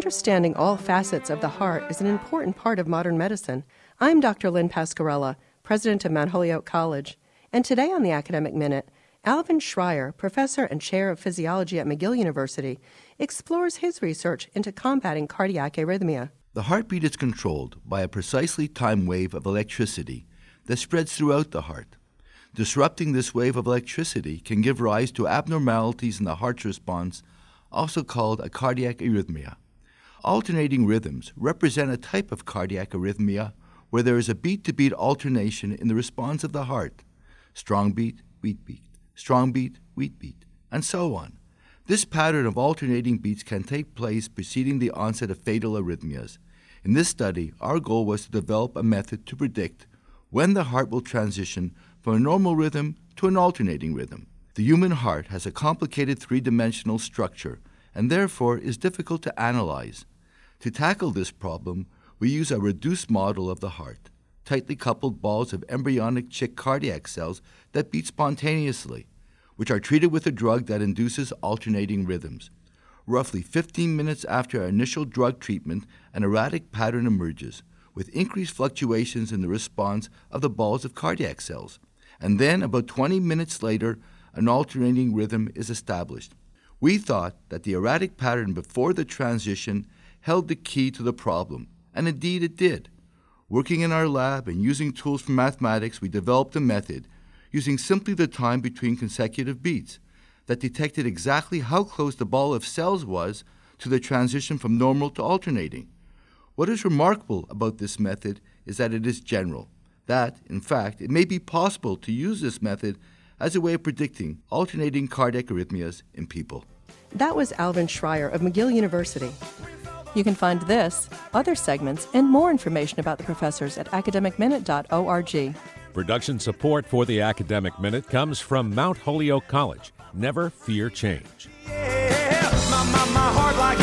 Understanding all facets of the heart is an important part of modern medicine. I'm Dr. Lynn Pasquarella, president of Mount Holyoke College, and today on the Academic Minute, Alvin Schreier, professor and chair of physiology at McGill University, explores his research into combating cardiac arrhythmia. The heartbeat is controlled by a precisely timed wave of electricity that spreads throughout the heart. Disrupting this wave of electricity can give rise to abnormalities in the heart's response, also called a cardiac arrhythmia. Alternating rhythms represent a type of cardiac arrhythmia where there is a beat-to-beat alternation in the response of the heart. Strong beat, weak beat, strong beat, weak beat, and so on. This pattern of alternating beats can take place preceding the onset of fatal arrhythmias. In this study, our goal was to develop a method to predict when the heart will transition from a normal rhythm to an alternating rhythm. The human heart has a complicated three-dimensional structure and therefore is difficult to analyze. To tackle this problem, we use a reduced model of the heart, tightly coupled balls of embryonic chick cardiac cells that beat spontaneously, which are treated with a drug that induces alternating rhythms. Roughly 15 minutes after our initial drug treatment, an erratic pattern emerges, with increased fluctuations in the response of the balls of cardiac cells. And then, about 20 minutes later, an alternating rhythm is established. We thought that the erratic pattern before the transition held the key to the problem, and indeed it did. Working in our lab and using tools from mathematics, we developed a method using simply the time between consecutive beats that detected exactly how close the ball of cells was to the transition from normal to alternating. What is remarkable about this method is that it is general, that, in fact, it may be possible to use this method as a way of predicting alternating cardiac arrhythmias in people. That was Alvin Schreier of McGill University. You can find this, other segments, and more information about the professors at academicminute.org. Production support for the Academic Minute comes from Mount Holyoke College. Never fear change. Yeah, my heart like